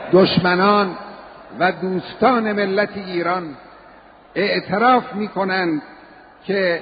دشمنان و دوستان ملت ایران اعتراف می‌کنند که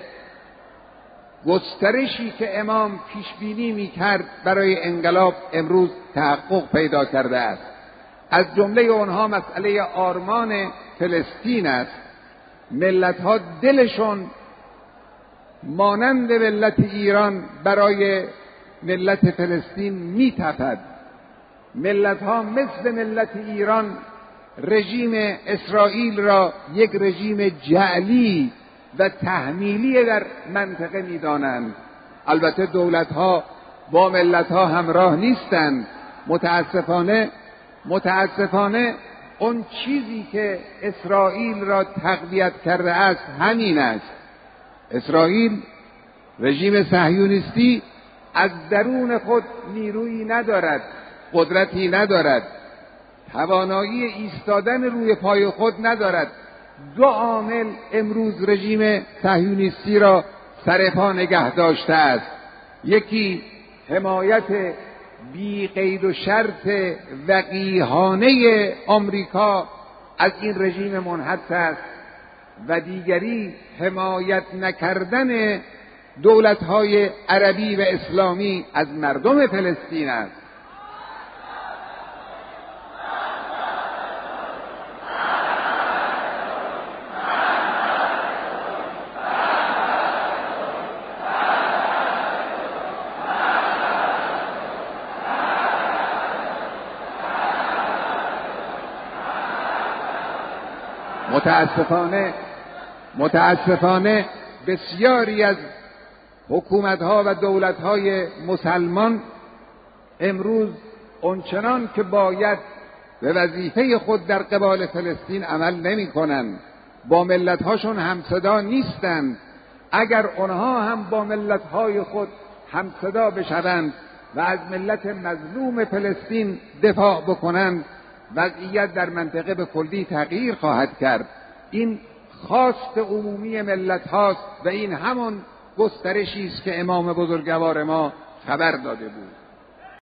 گسترشی که امام پیش بینی می‌کرد برای انقلاب امروز تحقق پیدا کرده است. از جمله آنها مسئله آرمان فلسطین است. ملت‌ها دلشون مانند ملت ایران برای ملت فلسطین می‌تپد. ملت‌ها مثل ملت ایران رژیم اسرائیل را یک رژیم جعلی و تحمیلی در منطقه می‌دانند. البته دولت‌ها با ملت‌ها همراه نیستند. متاسفانه اون چیزی که اسرائیل را تقویت کرده است همین است. اسرائیل، رژیم صهیونیستی، از درون خود نیرویی ندارد، قدرتی ندارد، توانایی ایستادن روی پای خود ندارد. دو عامل امروز رژیم صهیونیستی را سر پا نگه داشته است. یکی حمایت بی قید و شرط وقیحانه آمریکا از این رژیم منحط است و دیگری حمایت نکردن دولت‌های عربی و اسلامی از مردم فلسطین است. متاسفانه بسیاری از حکومت‌ها و دولت‌های مسلمان امروز آنچنان که باید به وظیفه خود در قبال فلسطین عمل نمی‌کنند. با ملت‌هاشون همصدا نیستند. اگر آنها هم با ملت‌های خود همصدا بشوند و از ملت مظلوم فلسطین دفاع بکنند، وضعیت در منطقه به کلی تغییر خواهد کرد. این خواست عمومی ملت هاست و این همون گسترشی است که امام بزرگوار ما خبر داده بود.